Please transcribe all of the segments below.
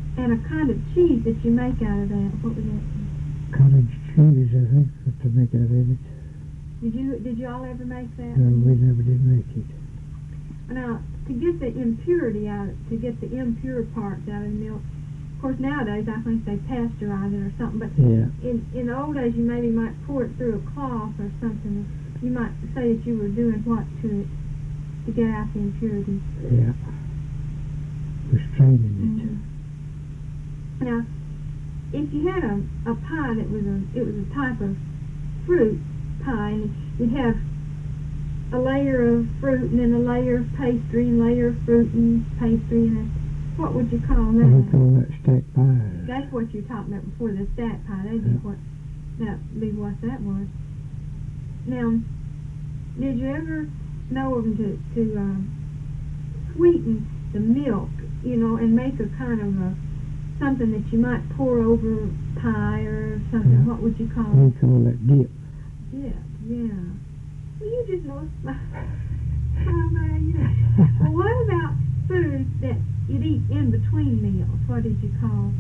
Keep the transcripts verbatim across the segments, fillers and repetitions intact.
And a kind of cheese that you make out of that. What was that? Cottage cheese, I think, what to make out of it. Did you did y'all ever make that? No, we never did make it. Now, to get the impurity out, of, to get the impure parts out of the milk, of course nowadays I think they pasteurize it or something, but Yeah. in, in the old days you maybe might pour it through a cloth or something. You might say that you were doing what to it to get out the impurities. Yeah. We're straining it. Mm-hmm. Now, if you had a, a pie that was a, it was a type of fruit pie, and you'd have a layer of fruit and then a layer of pastry and a layer of fruit and pastry, and a, what would you call that? We call that stacked pie. That's what you were talking about before, the stack pie. That'd be Yeah. what, that'd be what that was. Now, did you ever know of them to, to um, sweeten the milk, you know, and make a kind of a something that you might pour over pie or something? Yeah. What would you call We it? call that dip. Dip, yeah. Well, you just know. Oh, man, you know. Well, what about food that you'd eat in between meals? What did you call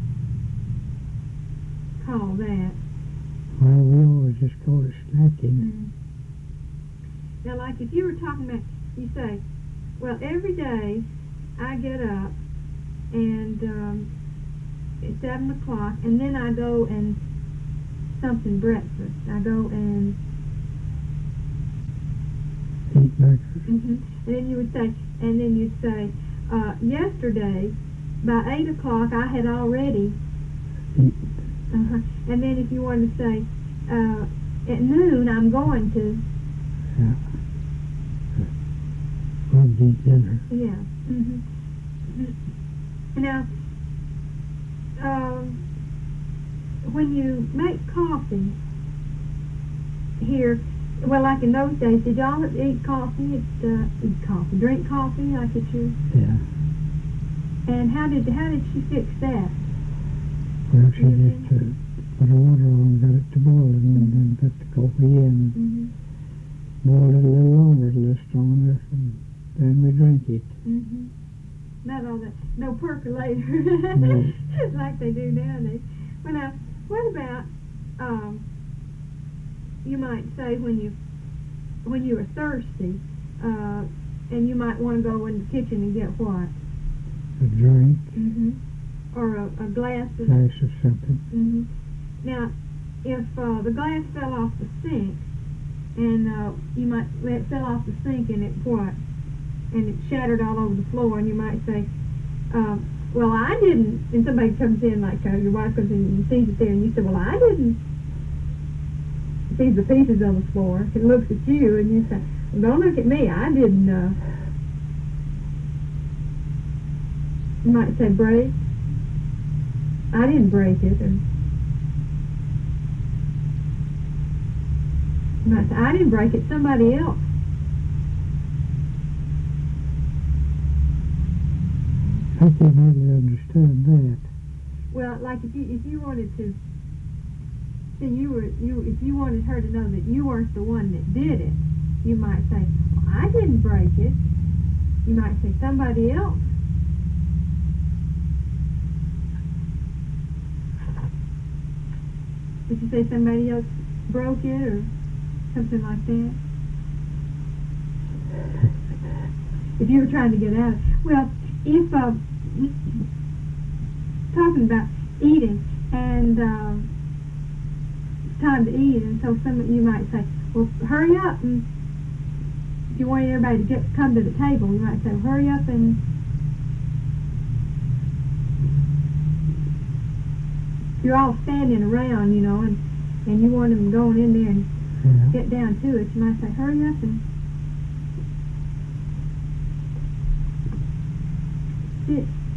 call that? Well, we always just call it snacking. Mm. Now, like if you were talking about, you say, well, every day I get up and um, it's seven o'clock, and then I go and something breakfast. I go and Eat breakfast. mm-hmm. And then you would say, and then you'd say, uh, yesterday by eight o'clock I had already. Eat. Uh-huh. And then if you wanted to say, uh, at noon I'm going to. Yeah. Going to eat dinner. Yeah. Mm-hmm. Now, um, when you make coffee here, well, like in those days, did y'all eat coffee? At, uh, eat coffee, drink coffee, like at your. Yeah. And how did how did she fix that? Well, she just uh, put the water on, got it to boiling, and then put the coffee in. Mm-hmm. Boiled it a little longer, a little strong enough, and then we drink it. Mm-hmm. Not all that, no percolator, No. like they do nowadays. Well, now, what about, um, you might say when you, when you are thirsty, uh, and you might want to go in the kitchen and get what? A drink, Mm-hmm. Or a, a glass of... glass of something. Mm-hmm. Now, if uh, the glass fell off the sink, and uh, you might, well, it fell off the sink and it what? And it shattered all over the floor, and you might say, um, well, I didn't, and somebody comes in, like uh, your wife comes in and sees it there, and you say, well, I didn't see the pieces on the floor. It looks at you, and you say, well, don't look at me, I didn't, uh, you might say, break. I didn't break it, or you might say, I didn't break it, somebody else. I can't really understand that. Well, like if you if you wanted to see you were you if you wanted her to know that you weren't the one that did it, you might say, well, I didn't break it. You might say somebody else. Did you say somebody else broke it or something like that? If you were trying to get out of it. Well, if uh, talking about eating and uh, it's time to eat, and so some of you might say, well, hurry up, and if you want everybody to get come to the table, you might say, well, hurry up, and you're all standing around, you know, and, and you want them going in there and Yeah. get down to it, you might say, hurry up and sit.